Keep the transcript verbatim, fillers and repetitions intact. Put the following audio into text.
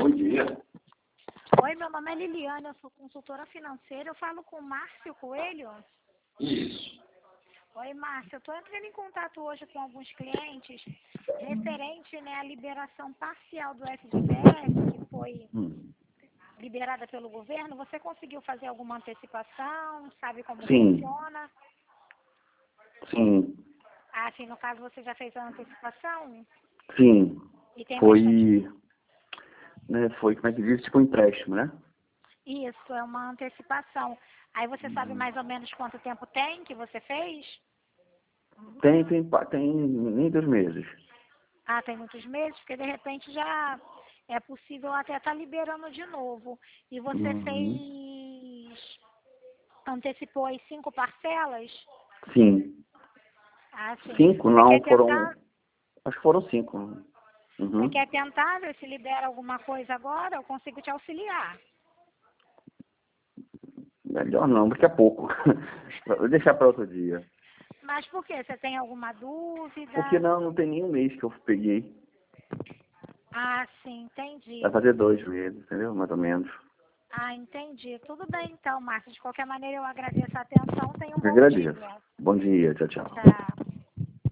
Bom dia. Oi, meu nome é Liliana, eu sou consultora financeira. Eu falo com o Márcio Coelho. Isso. Oi, Márcio. Eu estou entrando em contato hoje com alguns clientes referente, né, à liberação parcial do F G T S, que foi Hum. liberada pelo governo. Você conseguiu fazer alguma antecipação? Sabe como Sim. funciona? Sim. Ah, sim, no caso você já fez a antecipação? Sim. E tem bastante... Foi, né, foi, como é que diz, tipo um empréstimo, né? Isso, é uma antecipação. Aí você sabe mais ou menos quanto tempo tem que você fez? Tem, tem, pa- tem nem dois meses. Ah, tem muitos meses, porque de repente já é possível até estar liberando de novo. E você Uhum. fez, antecipou as cinco parcelas? Sim. Ah, sim. Cinco Você não, quer foram, tentar, acho que foram cinco. você Uhum. quer tentar ver se libera alguma coisa agora? Eu consigo te auxiliar. Melhor não, daqui a pouco. Vou deixar para outro dia. Mas por quê? Você tem alguma Porque dúvida? não, não tem nenhum mês que eu peguei. Ah, sim, entendi. Vai fazer dois meses, entendeu? Mais ou menos. Ah, entendi. Tudo bem então, Márcia. De qualquer maneira, eu agradeço a atenção. Tenha um Eu bom agradeço. dia. Bom dia, tchau, tchau. Tchau.